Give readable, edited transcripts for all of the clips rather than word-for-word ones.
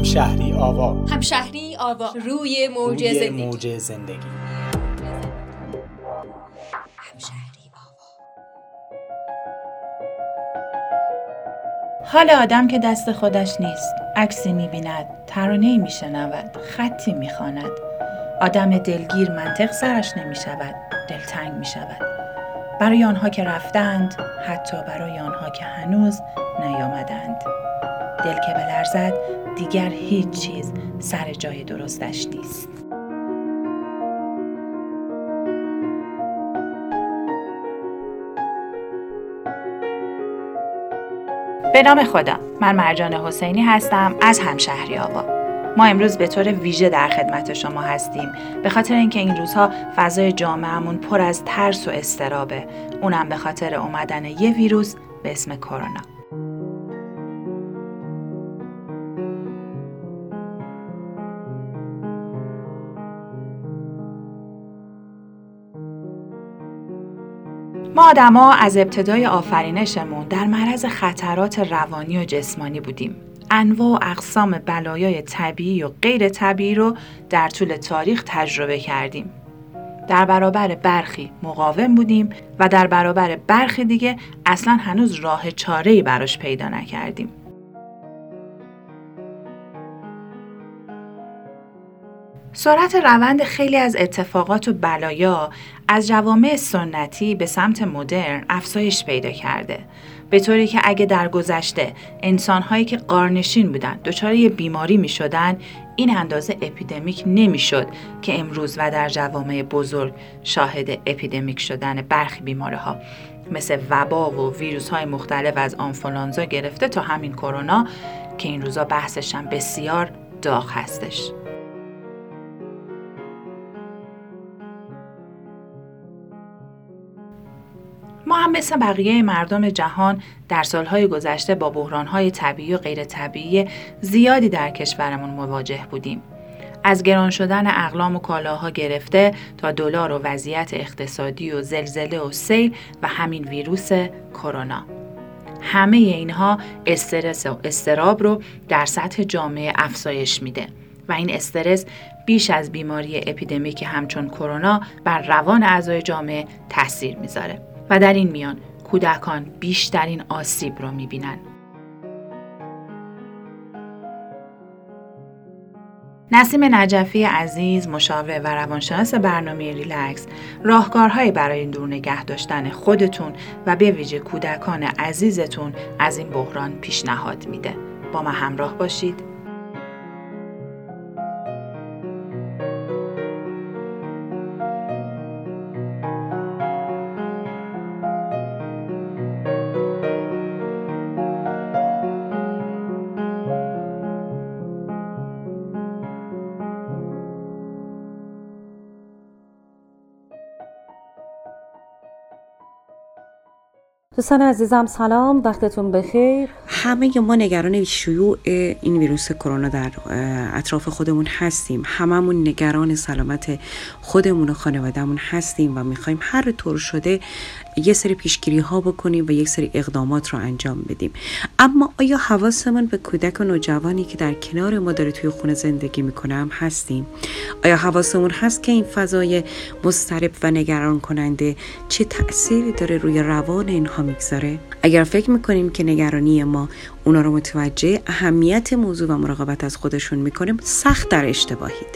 همشهری آوا. همشهری آوا، روی موج زندگی. همشهری آوا. حال آدم که دست خودش نیست، عکسی می‌بیند، ترانه‌ای می‌شنود، خطی می‌خواند. آدم دلگیر منطق سرش نمی‌شود، دلتنگ می‌شود. برای آنها که رفتند، حتی برای آنها که هنوز نیامدند. دل که بلرزد، دیگر هیچ چیز سر جای درستش نیست. به نام خدا، من مرجان حسینی هستم از همشهری آوا. ما امروز به طور ویژه در خدمت شما هستیم به خاطر اینکه این روزها فضای جامعهمون پر از ترس و اضطرابه، اونم به خاطر اومدن یه ویروس به اسم کرونا. ما آدما از ابتدای آفرینشمون در معرض خطرات روانی و جسمانی بودیم. انواع و اقسام بلایای طبیعی و غیر طبیعی رو در طول تاریخ تجربه کردیم. در برابر برخی مقاوم بودیم و در برابر برخی دیگه اصلاً هنوز راه چاره‌ای براش پیدا نکردیم. سرعت روند خیلی از اتفاقات و بلایا از جوامع سنتی به سمت مدرن افزایش پیدا کرده، به طوری که اگه در گذشته انسان‌هایی که غارنشین بودن دچار یه بیماری می‌شدن، این اندازه اپیدمیک نمی‌شد که امروز و در جوامع بزرگ شاهد اپیدمیک شدن برخی بیماری‌ها مثل وبا و ویروس‌های مختلف از آنفولانزا گرفته تا همین کرونا که این روزا بحثش هم بسیار داغ هستش. ما هم مثل بقیه مردم جهان در سالهای گذشته با بحرانهای طبیعی و غیر طبیعی زیادی در کشورمون مواجه بودیم. از گران شدن اقلام و کالاها گرفته تا دلار و وضعیت اقتصادی و زلزله و سیل و همین ویروس کرونا. همه اینها استرس و اضطراب رو در سطح جامعه افزایش میده و این استرس بیش از بیماری اپیدمیک همچون کرونا بر روان اعضای جامعه تاثیر میذاره. و در این میان کودکان بیشترین آسیب رو میبینن. نسیم نجفی عزیز، مشاور و روانشناس برنامه ریلکس، راهکارهایی برای دور نگه داشتن خودتون و به ویژه کودکان عزیزتون از این بحران پیشنهاد میده. با ما همراه باشید. دوستان عزیزم سلام، وقتتون بخیر. همه ما نگران شیوع این ویروس کرونا در اطراف خودمون هستیم. هممون نگران سلامت خودمون و خانوادهمون هستیم و میخوایم هر طور شده یه سری پیشگیری ها بکنیم و یک سری اقدامات رو انجام بدیم. اما آیا حواسمون به کودک و نوجوانی که در کنار ما داره توی خونه زندگی میکنه هم هستیم؟ آیا حواسمون هست که این فضای مضطرب و نگران کننده چه تأثیری داره روی روان اینها میگذاره؟ اگر فکر میکنیم که نگرانی ما اونا رو متوجه اهمیت موضوع و مراقبت از خودشون میکنیم، سخت در اشتباهید.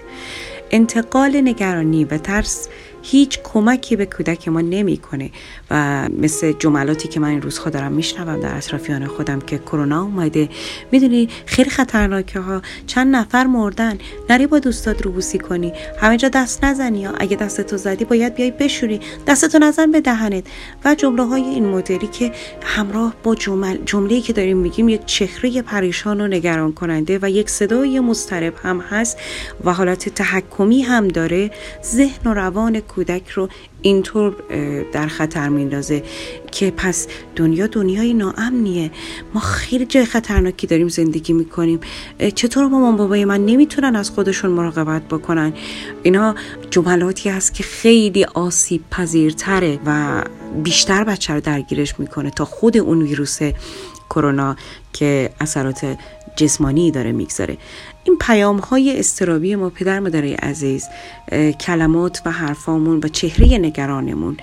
انتقال نگرانی و ترس هیچ کمکی به کودک ما نمیکنه و مثل جملاتی که من این روزها دارم میشنوم در اطرافیان خودم که کرونا اومده، میدونی خیلی خطرناکه ها، چند نفر مردن، نری با دوستات روبوسی کنی، همه جا دست نزنی، اگه دستتو زدی باید بیای بشوری، دستتو نزن به دهنت و جمله های این مدلی که همراه با جمله‌ای که داریم میگیم یک چهره پریشان و نگران کننده و یک صدای مضطرب هم هست و حالت تحکمی هم داره، ذهن و روان کودک رو اینطور در خطر میندازه که پس دنیای ناامنیه. ما خیلی جای خطرناکی داریم زندگی میکنیم. چطور مامان بابای من نمیتونن از خودشون مراقبت بکنن؟ اینها جملاتی هست که خیلی آسیب پذیرتره و بیشتر بچه رو درگیرش میکنه تا خود اون ویروس کرونا که اثرات جسمانی داره میگذاره. این پیام‌های اضطرابی ما پدر مادرای عزیز، کلمات و حرفامون و چهره نگرانمون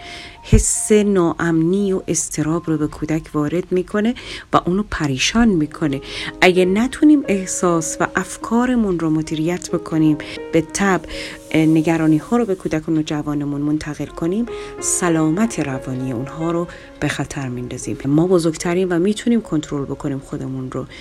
حس ناامنی و اضطراب رو به کودک وارد میکنه و اونو پریشان میکنه. اگه نتونیم احساس و افکارمون رو مدیریت بکنیم، به تبع نگرانی ها رو به کودکان و جوانمون منتقل کنیم، سلامت روانی اونها رو به خطر میندازیم. ما بزرگتریم و میتونیم کنترل بکنیم خودمون رو،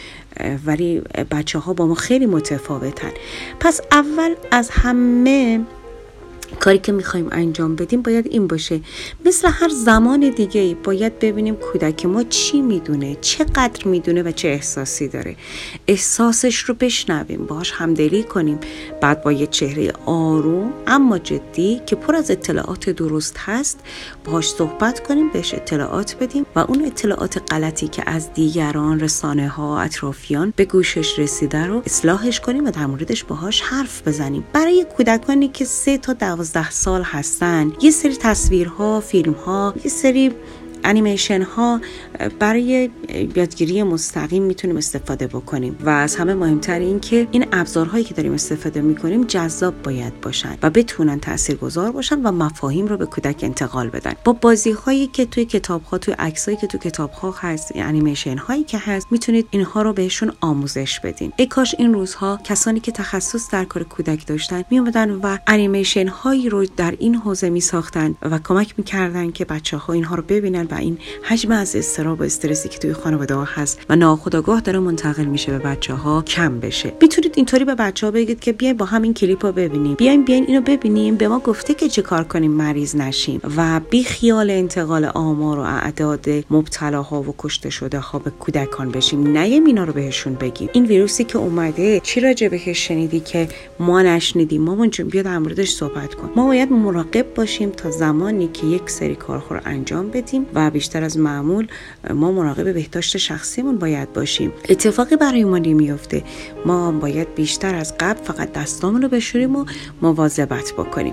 ولی بچه ها با ما خیلی متفاوتن. پس اول از همه کاری که میخوایم انجام بدیم باید این باشه، مثل هر زمان دیگه باید ببینیم کودک ما چی میدونه، چقدر میدونه و چه احساسی داره. احساسش رو بشنویم، باهاش همدلی کنیم، بعد با یه چهره آروم اما جدی که پر از اطلاعات درست هست باهاش صحبت کنیم، بهش اطلاعات بدیم و اون اطلاعات غلطی که از دیگران، رسانه ها، اطرافیان به گوشش رسیده رو اصلاحش کنیم و در موردش باهاش حرف بزنیم. برای کودکانی که 3 تا 12 سال هستن، یه سری تصویرها، فیلمها، یه سری انیمیشن ها برای یادگیری مستقیم میتونیم استفاده بکنیم و از همه مهمتر این که این ابزارهایی که داریم استفاده میکنیم جذاب باید باشن و بتونن تاثیرگذار باشن و مفاهیم رو به کودک انتقال بدن. با بازی هایی که توی کتاب ها، توی عکسایی که توی کتاب ها هست، انیمیشن هایی که هست، میتونید اینها رو بهشون آموزش بدین. ای کاش این روزها کسانی که تخصص در کار کودک داشتن میومدن و انیمیشن هایی رو در این حوزه میساختن و کمک میکردن که بچه‌ها اینها رو ببینن و این حجم از اضطراب و استرسی که توی خانواده‌ها هست و ناخودآگاه داره منتقل میشه به بچه‌ها کم بشه. میتونید اینطوری به بچه‌ها بگید که بیاین با هم این کلیپو ببینیم، بیاین اینو ببینیم، به ما گفته که چه کار کنیم مریض نشیم و بی خیال انتقال آمار و اعداد مبتلاها و کشته شده ها به کودکان بشیم. نیم اینا رو بهشون بگیم. این ویروسی که اومده چی راجع بهش شنیدی که ما نشنیدیم؟ مامان جون بیا در موردش صحبت کن. ما باید مراقب باشیم تا زمانی که یک سری کارها رو انجام بدیم و بیشتر از معمول ما مراقب بهداشت شخصیمون باید باشیم. اتفاقی برای ما نمیفته. ما باید بیشتر از قبل فقط دستامون رو بشوریم و مواظبت بکنیم.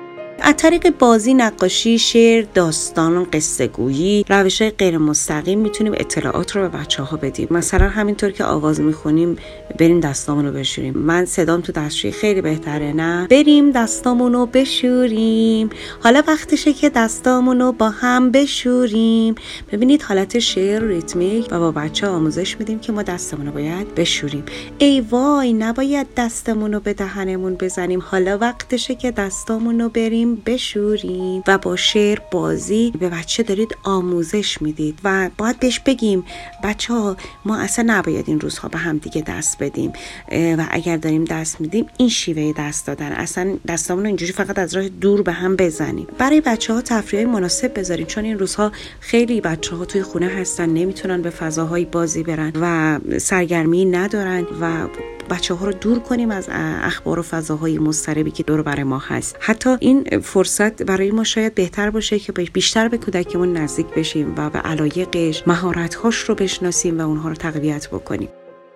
از طریق بازی، نقاشی، شعر، داستان، قصه گویی، روش‌های غیر مستقیم میتونیم اطلاعات رو به بچه‌ها بدیم. مثلا همینطور که آواز میخونیم بریم دستامون رو بشوریم. من صدام تو دستشویی خیلی بهتره، نه؟ بریم دستامون رو بشوریم. حالا وقتشه که دستامون رو با هم بشوریم. ببینید حالت شعر ریتمیک و با بچه‌ها آموزش میدیم که ما دستمون رو باید بشوریم. ای وای نباید دستمون رو به دهنمون بزنیم. حالا وقتشه که دستامون رو بریم بشوریم. و با شعر، بازی به بچه دارید آموزش میدید و باید بهش بگیم بچه‌ها ما اصلا نباید این روزها به هم دیگه دست بدیم و اگر داریم دست میدیم این شیوه دست دادن، اصلا دستامون رو اینجوری فقط از راه دور به هم بزنیم. برای بچه‌ها تفریحی مناسب بذارید، چون این روزها خیلی بچه‌ها توی خونه هستن، نمیتونن به فضاهای بازی برن و سرگرمی ندارن و بچه‌ها رو دور کنیم از اخبار و فضاهای مضطربی که دور بر ما هست. حتی این فرصت برای ما شاید بهتر باشه که بیشتر به کودکمون نزدیک بشیم و به علایقش، مهارت‌هاش رو بشناسیم و اونها رو تقویت بکنیم.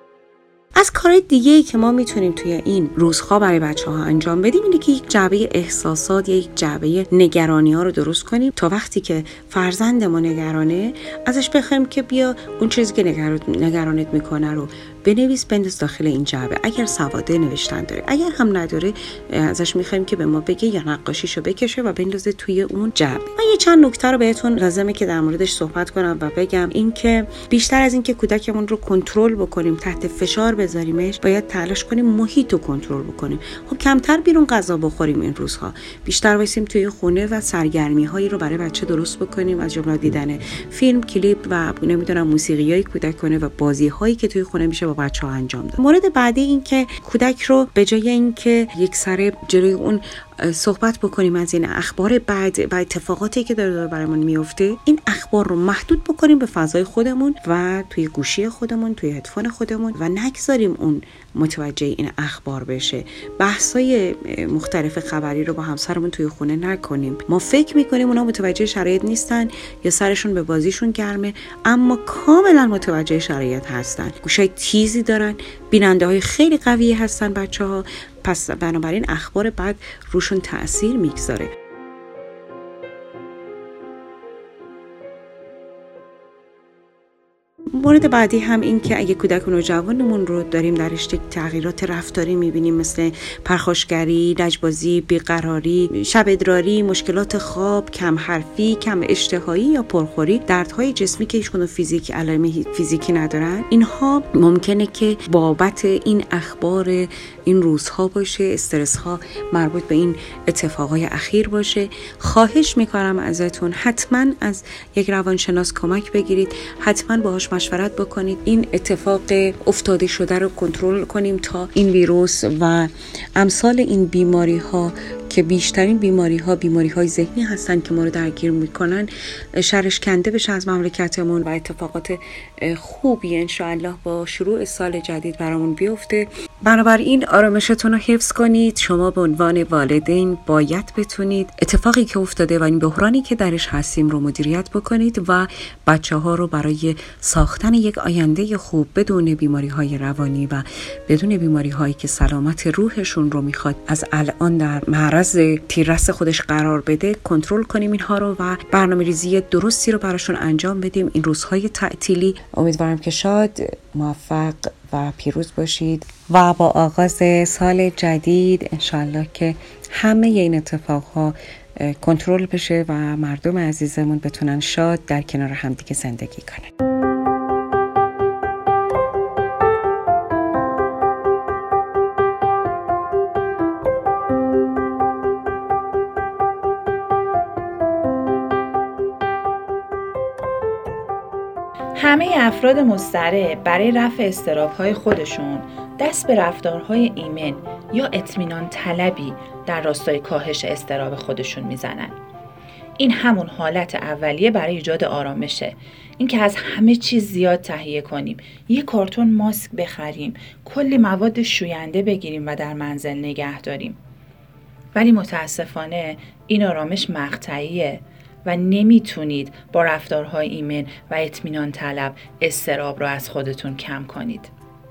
از کارهای دیگه‌ای که ما میتونیم توی این روزها برای بچه‌ها انجام بدیم اینه که یک جعبه احساسات یا یک جعبه نگرانی‌ها رو درست کنیم تا وقتی که فرزند ما نگرانه ازش بخوایم که بیا اون چیزی که نگرانت میکنه رو بنویس بنداز داخل این جعبه. اگر سواده نوشتن داره، اگر هم نداره ازش میخوایم که به ما بگه یا نقاشیشو بکشه و بندازه توی اون جعبه. من یه چند نکته رو بهتون لازمه که در موردش صحبت کنم و بگم. این که بیشتر از این که کودکمون رو کنترل بکنیم، تحت فشار بذاریمش، باید تلاش کنیم محیط رو کنترل بکنیم. خب کمتر بیرون غذا بخوریم این روزها، بیشتر وایسیم توی خونه و سرگرمی‌هایی رو برای بچه درست بکنیم، از جمله دیدن فیلم، کلیپ و نمیدونم موسیقیای کودکانه و بازی‌هایی که توی خونه میشه با بچه‌ها انجام داد. مورد بعدی این که کودک رو به جای اینکه یک سره جلوی اون صحبت بکنیم از این اخبار بعد و اتفاقاتی که داره برامون میفته، این اخبار رو محدود بکنیم به فضای خودمون و توی گوشی خودمون، توی هدفون خودمون و نگذاریم اون متوجه این اخبار بشه. بحثای مختلف خبری رو با همسرمون توی خونه نکنیم. ما فکر میکنیم اونا متوجه شرایط نیستن یا سرشون به بازیشون گرمه، اما کاملا متوجه شرایط هستن. گوشای تیزی دارن، بیننده‌های خیلی قوی هستن بچه‌ها، پس بنابراین اخبار بعد روشون تأثیر میگذاره. مورد بعدی هم این که اگه کودک و نوجوانمون رو داریم درش تغییرات رفتاری میبینیم مثل پرخاشگری، لجبازی، بیقراری، شب ادراری، مشکلات خواب، کم حرفی، کم اشتهایی یا پرخوری، دردهای جسمی که هیچ گونه علائم فیزیکی ندارن، اینها ممکنه که بابت این اخبار این روزها باشه، استرس ها مربوط به این اتفاقای اخیر باشه. خواهش میکنم ازتون حتما از یک روانشناس کمک بگیرید، حتما باهاش مشورت بکنید، این اتفاق افتاده شده رو کنترل کنیم تا این ویروس و امثال این بیماری ها که بیشترین بیماری های ذهنی هستن که ما رو درگیر میکنن شرش کنده بشه از مملکتمون و اتفاقات خوبی انشاءالله با شروع سال جدید برامون بیفته. بنابراین آرامشتون رو حفظ کنید. شما به عنوان والدین باید بتونید اتفاقی که افتاده و این بحرانی که درش هستیم رو مدیریت بکنید و بچه‌ها رو برای ساختن یک آینده خوب بدون بیماری‌های روانی و بدون بیماری‌هایی که سلامت روحشون رو میخواد از الان در معرض تیررس خودش قرار بده کنترل کنیم اینها رو و برنامه‌ریزی درستی رو براشون انجام بدیم. این روزهای تعطیلی امیدوارم که شاد، موفق و پیروز باشید و با آغاز سال جدید انشالله که همه این اتفاقها کنترل بشه و مردم عزیزمون بتونن شاد در کنار همدیگه زندگی کنن. همه افراد مضطرب برای رفع اضطراب‌های خودشون دست به رفتارهای ایمن یا اطمینان طلبی در راستای کاهش اضطراب خودشون میزنن. این همون حالت اولیه برای ایجاد آرامشه. این که از همه چیز زیاد تهیه کنیم، یه کارتون ماسک بخریم، کلی مواد شوینده بگیریم و در منزل نگه داریم. ولی متاسفانه این آرامش مقطعیه و نمیتونید با رفتارهای ایمن و اطمینان طلب اضطراب رو از خودتون کم کنید.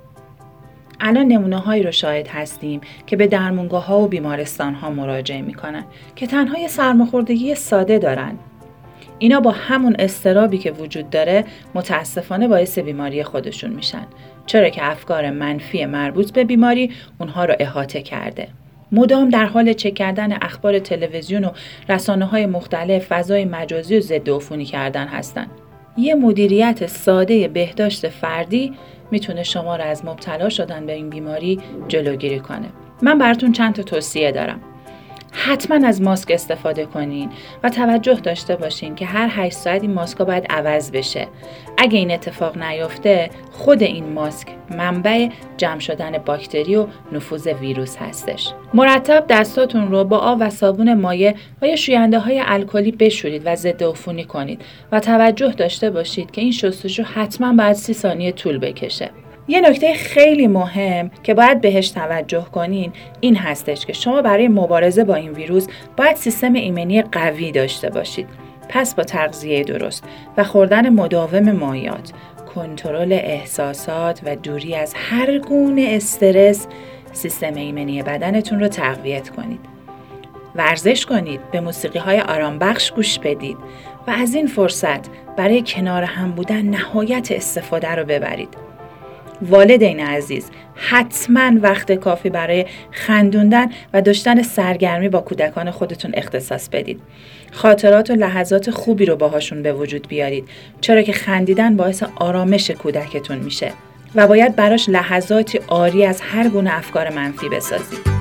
الان نمونه‌هایی رو شاهد هستیم که به درمانگاه‌ها و بیمارستان‌ها مراجعه میکنن که تنها یه سرماخوردگی ساده دارن. اینا با همون اضطرابی که وجود داره متاسفانه باعث بیماری خودشون میشن، چرا که افکار منفی مربوط به بیماری اونها رو احاطه کرده. مدام در حال چک کردن اخبار تلویزیون و رسانه‌های مختلف، فضای مجازی و ضد عفونی کردن هستن. یه مدیریت ساده بهداشت فردی میتونه شما را از مبتلا شدن به این بیماری جلوگیری کنه. من براتون چند تا توصیه دارم. حتما از ماسک استفاده کنین و توجه داشته باشین که هر 8 ساعت این ماسکا باید عوض بشه. اگه این اتفاق نیفته، خود این ماسک منبع جمع شدن باکتری و نفوذ ویروس هستش. مرتب دستاتون رو با آب و صابون مایع و یا شوینده های الکلی بشورید و ضد عفونی کنید و توجه داشته باشید که این شستشو حتما باید 30 ثانیه طول بکشه. یه نکته خیلی مهم که باید بهش توجه کنین این هستش که شما برای مبارزه با این ویروس باید سیستم ایمنی قوی داشته باشید. پس با تغذیه درست و خوردن مداوم مایعات، کنترل احساسات و دوری از هر گونه استرس، سیستم ایمنی بدنتون رو تقویت کنید. ورزش کنید، به موسیقی‌های آرامبخش گوش بدید و از این فرصت برای کنار هم بودن نهایت استفاده رو ببرید. والدین عزیز، حتما وقت کافی برای خندوندن و داشتن سرگرمی با کودکان خودتون اختصاص بدید. خاطرات و لحظات خوبی رو باهاشون به وجود بیارید، چرا که خندیدن باعث آرامش کودکتون میشه و باید براش لحظاتی عاری از هر گونه افکار منفی بسازید.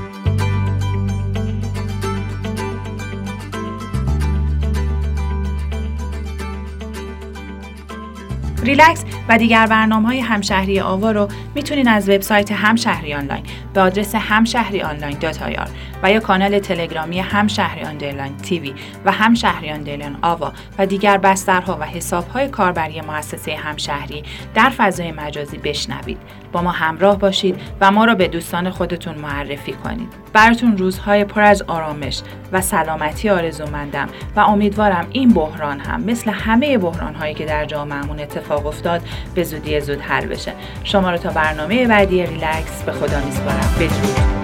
ریلکس و دیگر برنامه‌های همشهری آوا رو میتونین از وبسایت همشهری آنلاین به آدرس hamshahrionline.ir و یا کانال تلگرامی همشهری آندرلاین تیوی و همشهری آندرلاین آوا و دیگر بسترها و حساب‌های کاربری مؤسسه همشهری در فضای مجازی بشنوید. با ما همراه باشید و ما را به دوستان خودتون معرفی کنید. براتون روزهای پر از آرامش و سلامتی آرزومندم و امیدوارم این بحران هم مثل همه بحران‌هایی که در جامعهمون اتفاق افتاد به زودی زود حل بشه. شما رو تا برنامه بعدی ریلکس به خدا میسپارم. بدرود.